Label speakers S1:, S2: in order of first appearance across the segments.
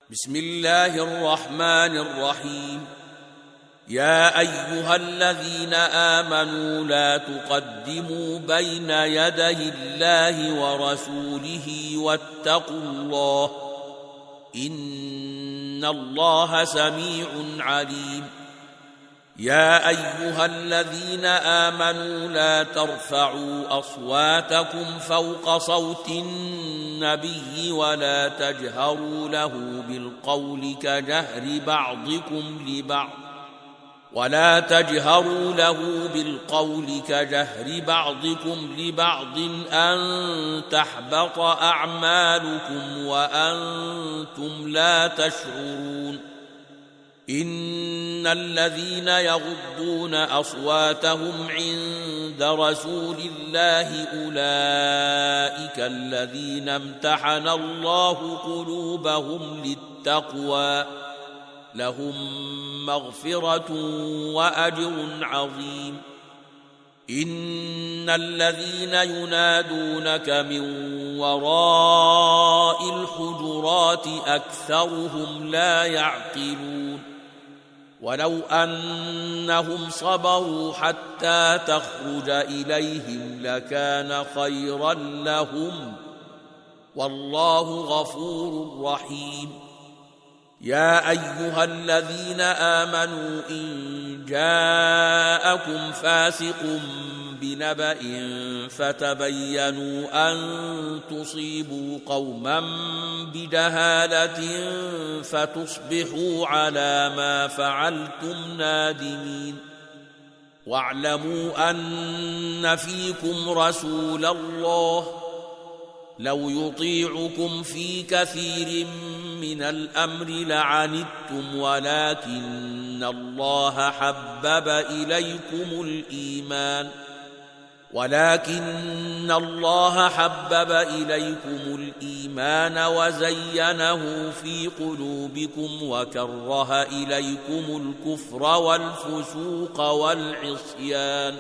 S1: بسم الله الرحمن الرحيم. يا أيها الذين آمنوا لا تقدموا بين يدي الله ورسوله واتقوا الله إن الله سميع عليم. يا أيها الذين آمنوا لا ترفعوا أصواتكم فوق صوت النبي ولا تجهروا له بالقول كجهر بعضكم لبعض أن تحبط أعمالكم وأنتم لا تشعرون. إن الذين يغضون أصواتهم عند رسول الله أولئك الذين امتحن الله قلوبهم للتقوى لهم مغفرة وأجر عظيم. إن الذين ينادونك من وراء الحجرات أكثرهم لا يعقلون. ولو أنهم صبروا حتى تخرج إليهم لكان خيرا لهم والله غفور رحيم. يا أيها الذين آمنوا إن جاءكم فاسق بنبأ فتبينوا أن تصيبوا قوما بجهالة فتصبحوا على ما فعلتم نادمين. واعلموا أن فيكم رسول الله لو يطيعكم في كثير من الأمر لعنتم ولكن الله حبب إليكم الإيمان وزينه في قلوبكم وكره إليكم الكفر والفسوق والعصيان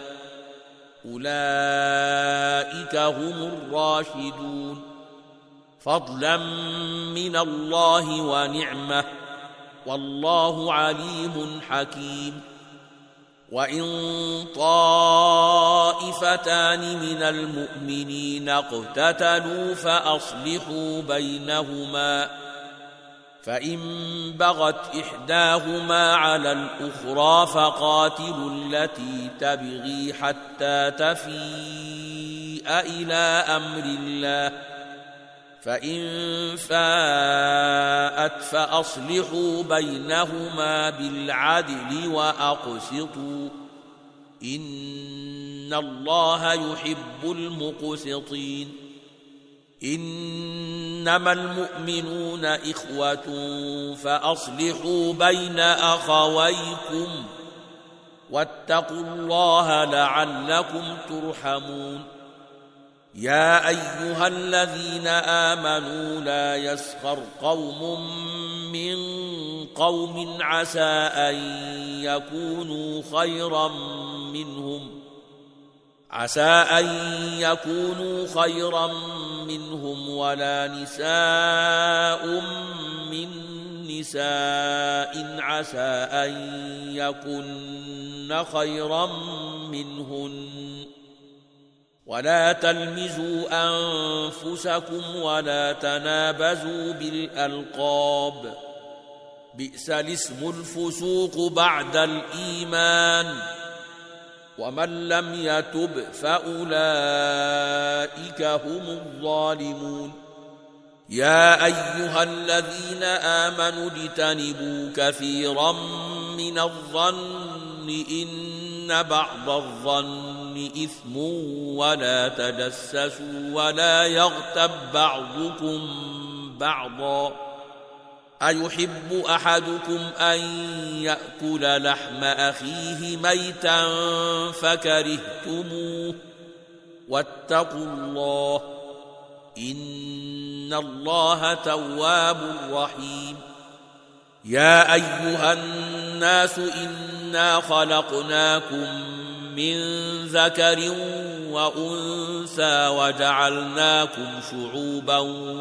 S1: أولئك هم الراشدون فضلا من الله ونعمة والله عليم حكيم. وإن طائفتان من المؤمنين اقتتلوا فأصلحوا بينهما فإن بغت إحداهما على الأخرى فقاتلوا التي تبغي حتى تفيء إلى أمر الله فإن فاءت فأصلحوا بينهما بالعدل وأقسطوا إن الله يحب المقسطين. إنما المؤمنون إخوة فأصلحوا بين أخويكم واتقوا الله لعلكم ترحمون. يا أيها الذين آمنوا لا يسخر قوم من قوم عسى أن يكونوا خيرا منهم ولا نساء من نساء عسى أن يكن خيرا منهن ولا تلمزوا أنفسكم ولا تنابزوا بالألقاب بئس الاسم الفسوق بعد الإيمان ومن لم يتب فأولئك هم الظالمون. يا أيها الذين آمنوا اجتنبوا كثيرا من الظن إن بعض الظن إثم ولا تجسسوا ولا يغتب بعضكم بعضا أيحب أحدكم أن يأكل لحم أخيه ميتا فكرهتموه واتقوا الله إن الله تواب رحيم. يا أيها الناس إنا خلقناكم من ذكر وأنثى وجعلناكم شعوبا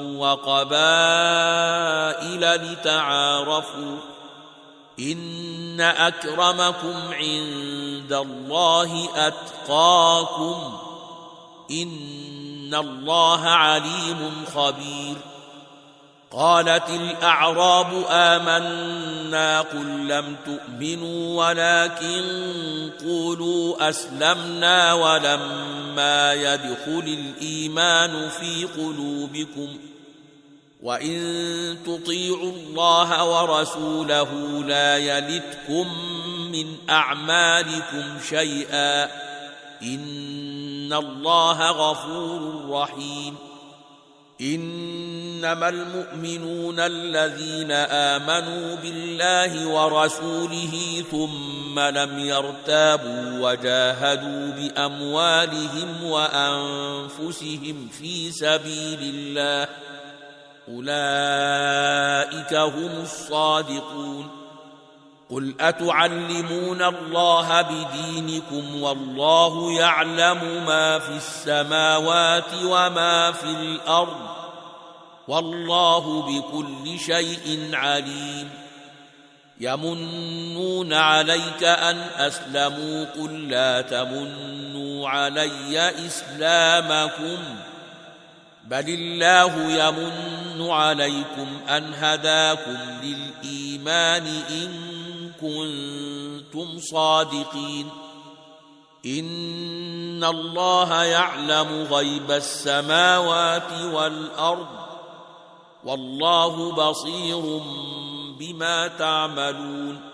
S1: وقبائل لتعارفوا إن أكرمكم عند الله أتقاكم إن الله عليم خبير. قالت الأعراب آمنا قل لم تؤمنوا ولكن قولوا أسلمنا ولما يدخل الإيمان في قلوبكم وإن تطيعوا الله ورسوله لا يلتكم من أعمالكم شيئا إن الله غفور رحيم. إنما المؤمنون الذين آمنوا بالله ورسوله ثم لم يرتابوا وجاهدوا بأموالهم وأنفسهم في سبيل الله أولئك هم الصادقون. قل أتعلمون الله بدينكم والله يعلم ما في السماوات وما في الأرض والله بكل شيء عليم. يمنون عليك أن أسلموا قل لا تمنوا علي إسلامكم بل الله يمن عليكم أن هداكم للإيمان إن كنتم صادقين. إن الله يعلم غيب السماوات والأرض والله بصير بما تعملون.